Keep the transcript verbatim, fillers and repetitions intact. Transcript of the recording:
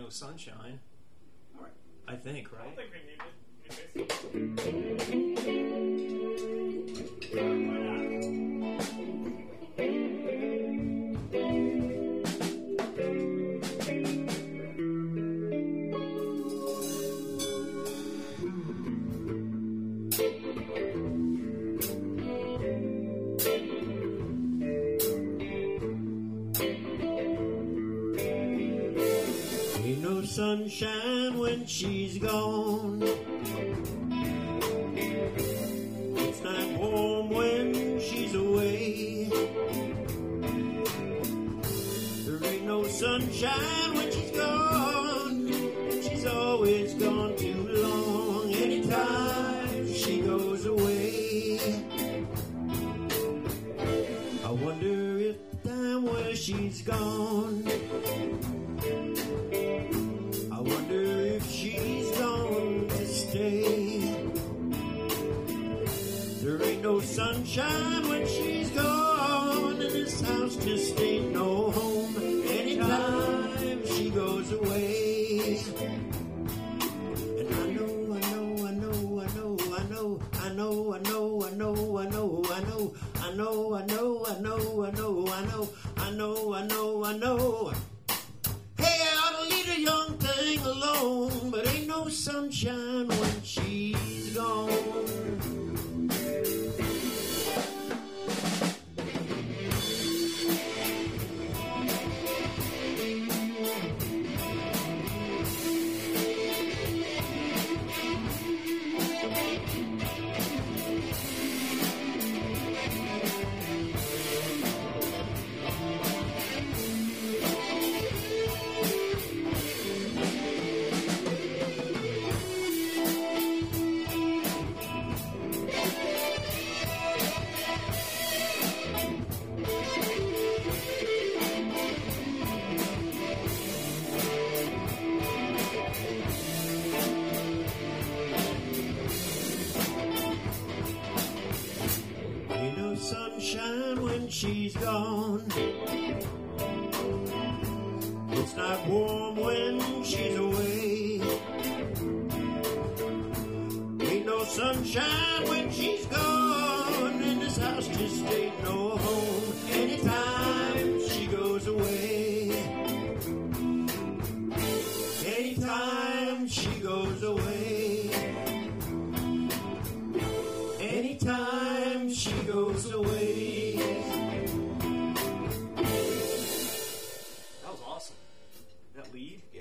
Sunshine. All right. I think, I right? don't think we need it. Why not? Ain't no sunshine when she's gone. It's not warm when she's away. There ain't no sunshine when she's gone. She's always gone too long. Anytime she goes away, I wonder if time where she's gone. I wonder if she's gone to stay. There ain't no sunshine when she's gone, and this house just ain't no home anytime she goes away. And I know, I know, I know, I know, I know, I know, I know, I know, I know, I know, I know, I know, I know, I know, I know, I know, I know, I know. Hey, I ought to leave a young thing alone, but ain't no sunshine when she's gone. Ain't no sunshine when she's gone. It's not warm when she's away. Ain't no sunshine when she's gone, and this house just ain't no home anytime she goes away. Anytime she goes away. Anytime she goes away. That was awesome. That lead.